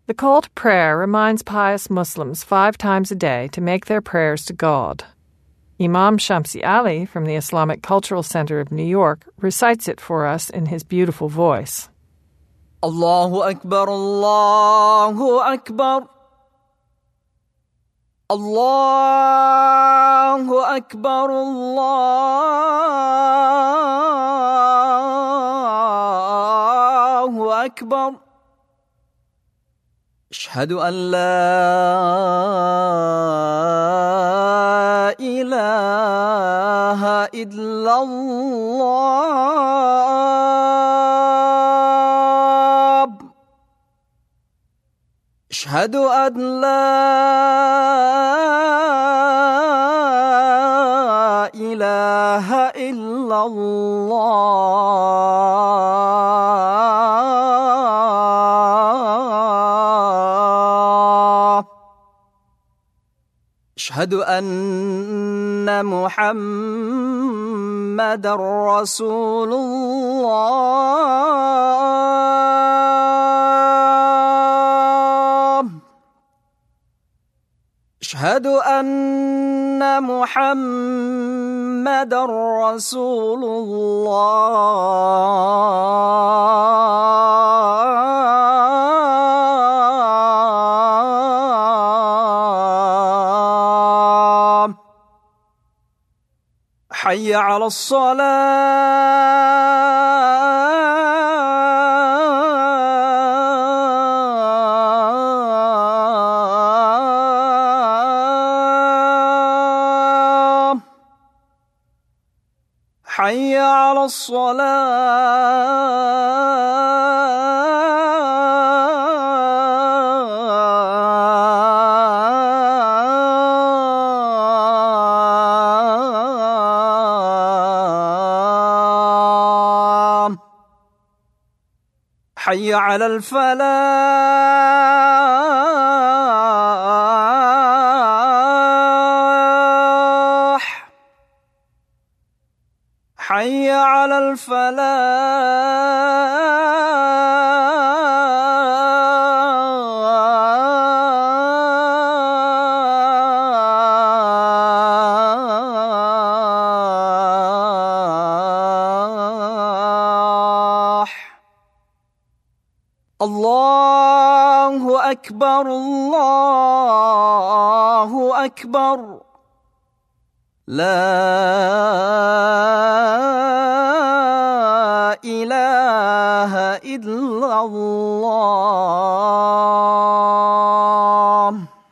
The call to prayer reminds pious Muslims 5 times a day to make their prayers to God. Imam Shamsi Ali from the Islamic Cultural Center of New York recites it for us in his beautiful voice. Allahu Akbar, Allahu Akbar. Allahu Akbar, Allahu Akbar. أشهد أن لا إله إلا الله. أشهد أن لا إله إلا الله. أشهد أن محمدًا رسول الله. أشهد أن محمدًا رسول الله. حي على الصلاة. حي على الصلاة. حي على الفلاح. حي على الفلاح. الله أكبر، الله أكبر. لا إله إلا الله.